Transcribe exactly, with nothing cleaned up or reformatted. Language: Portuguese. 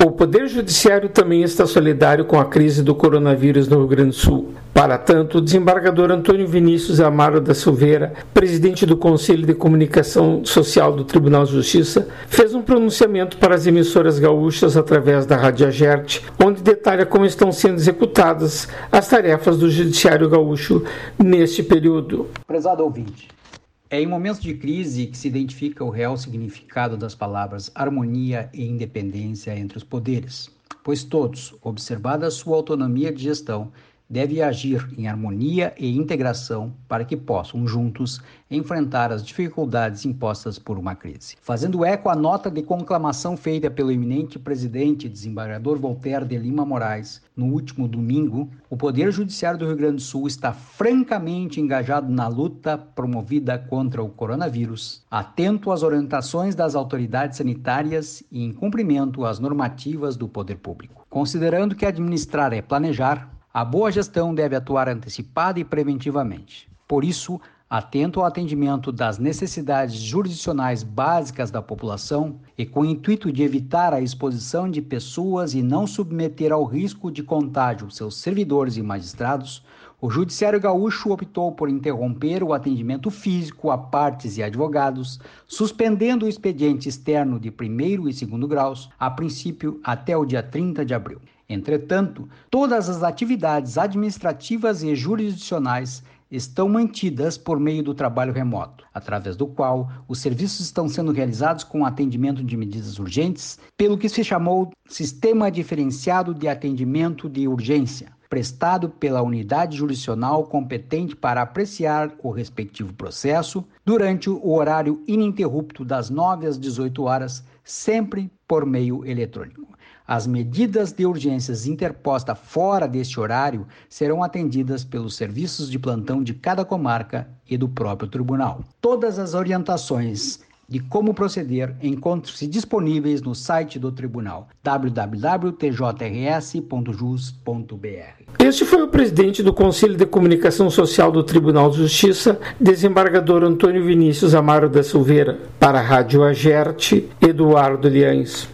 O Poder Judiciário também está solidário com a crise do coronavírus no Rio Grande do Sul. Para tanto, o desembargador Antônio Vinícius Amaro da Silveira, presidente do Conselho de Comunicação Social do Tribunal de Justiça, fez um pronunciamento para as emissoras gaúchas através da Rádio Agerte, onde detalha como estão sendo executadas as tarefas do Judiciário Gaúcho neste período. Prezado ouvinte, é em momentos de crise que se identifica o real significado das palavras harmonia e independência entre os poderes, pois todos, observada a sua autonomia de gestão, devem agir em harmonia e integração para que possam, juntos, enfrentar as dificuldades impostas por uma crise. Fazendo eco à nota de conclamação feita pelo eminente presidente desembargador Voltaire de Lima Moraes no último domingo, o Poder Judiciário do Rio Grande do Sul está francamente engajado na luta promovida contra o coronavírus, atento às orientações das autoridades sanitárias e em cumprimento às normativas do poder público. Considerando que administrar é planejar, a boa gestão deve atuar antecipada e preventivamente. Por isso, atento ao atendimento das necessidades jurisdicionais básicas da população e com o intuito de evitar a exposição de pessoas e não submeter ao risco de contágio seus servidores e magistrados, o Judiciário Gaúcho optou por interromper o atendimento físico a partes e advogados, suspendendo o expediente externo de primeiro e segundo graus, a princípio até o dia trinta de abril. Entretanto, todas as atividades administrativas e jurisdicionais estão mantidas por meio do trabalho remoto, através do qual os serviços estão sendo realizados com atendimento de medidas urgentes, pelo que se chamou Sistema Diferenciado de Atendimento de Urgência, prestado pela unidade jurisdicional competente para apreciar o respectivo processo durante o horário ininterrupto das nove às dezoito horas, sempre por meio eletrônico. As medidas de urgências interpostas fora deste horário serão atendidas pelos serviços de plantão de cada comarca e do próprio tribunal. Todas as orientações de como proceder encontram-se disponíveis no site do tribunal w w w ponto t j r s ponto jus ponto b r. Este foi o presidente do Conselho de Comunicação Social do Tribunal de Justiça, desembargador Antônio Vinícius Amaro da Silveira. Para a Rádio Agerte, Eduardo Liães.